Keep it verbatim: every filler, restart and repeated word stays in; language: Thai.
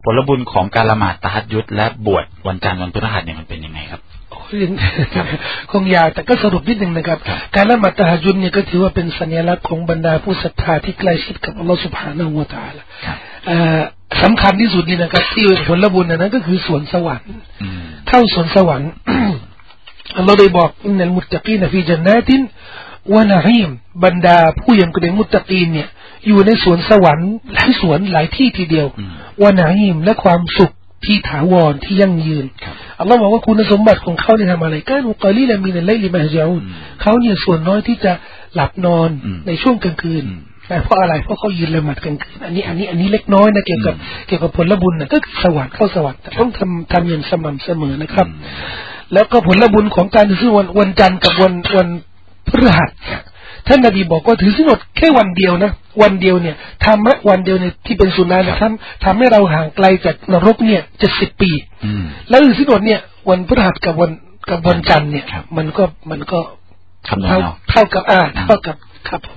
ผลบุญของการละหมาดตะฮัจญุดและบวชวันจันทร์วันพฤหัสเนี่ยมันเป็นยังไงครับคงยาวแต่ก็สรุปนิดหนึ่งนะครับการละหมาดตะฮัจญุดเนี่ยก็ถือว่าเป็นสัญลักษณ์ของบรรดาผู้ศรัทธาที่ใกล้ชิดกับอัลลอฮฺ سبحانه และ تعالى สำคัญที่สุดนี่นะครับที่ผลบุญนั้นก็คือสวนสวรรค์เข้าสวนสวรรค์อัลลอฮฺได้บอกอินนัลมุตตะกีนฟีญันนาตินวะนะอีมบรรดาผู้ยำเกรงมุตตะกีนเนี่ยอยู่ในสวนสวรรค์หลายสวนหลายที่ทีเดียววะนะอีมและความสุขที่ถาวรที่ยั่งยืนอัลลอฮฺบอกว่าคุณสมบัติของเขาเนี่ยทำอะไรกานุกอลีละมินัลไลลิมะฮญะอูนเขาเนี่ยส่วนน้อยที่จะหลับนอนในช่วงกลางคืนเพราะอะไรเพราะเขายืนละหมาดกลางคืนอันนี้อันนี้อันนี้เล็กน้อยนะเกี่ยวกับเกี่ยวกับผลบุญนะก็สวรรค์เข้าสวรรค์ต้องทำทำอย่างสม่ำเสมอนะครับแล้วก็ผลบุญของการถือศีลวันวันจันทร์กับวันวันพฤหัสท่านนบีบอกว่าถือศีลอดแค่วันเดียวนะวันเดียวเนี่ยทำให้วันเดียวเนี่ยที่เป็นสุนนะนะทำทำให้เราห่างไกลจากนรกเนี่ยจะสิบปีแล้วถือศีลอดเนี่ยวันพฤหัสกับวันกับวันจันทร์เนี่ยมันก็มันก็เท่าเท่ากับอ่าเท่ากับครับ